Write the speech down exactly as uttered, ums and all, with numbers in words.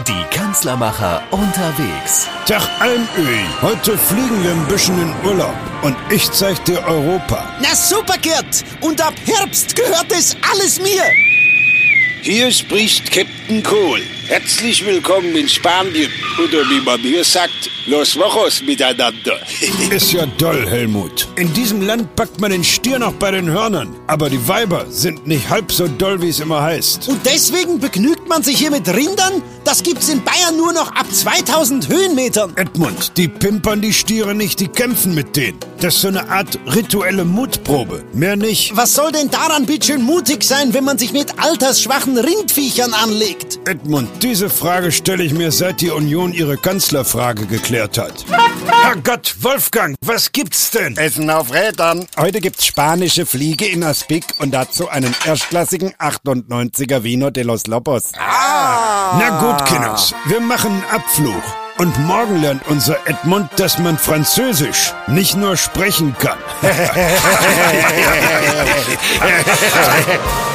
Die Kanzlermacher unterwegs. Tag Almöhi, heute fliegen wir ein bisschen in Urlaub und ich zeig dir Europa. Na super, Gerd! Und ab Herbst gehört es alles mir! Hier spricht Captain Kohl. Herzlich willkommen in Spanien. Oder wie man mir sagt, los Wochos miteinander. Ist ja doll, Helmut. In diesem Land packt man den Stier noch bei den Hörnern. Aber die Weiber sind nicht halb so doll, wie es immer heißt. Und deswegen begnügt man sich hier mit Rindern? Das gibt's in Bayern nur noch ab zweitausend Höhenmetern. Edmund, die pimpern die Stiere nicht, die kämpfen mit denen. Das ist so eine Art rituelle Mutprobe. Mehr nicht. Was soll denn daran bitteschön mutig sein, wenn man sich mit altersschwachen Rindviechern anlegt? Edmund, diese Frage stelle ich mir, seit die Union ihre Kanzlerfrage geklärt hat. Herrgott, Wolfgang, was gibt's denn? Essen auf Rädern. Heute gibt's spanische Fliege in Aspic und dazu einen erstklassigen achtundneunziger Vino de los Lobos. Ah. Na gut, Kinders, wir machen einen Abflug. Und morgen lernt unser Edmund, dass man Französisch nicht nur sprechen kann.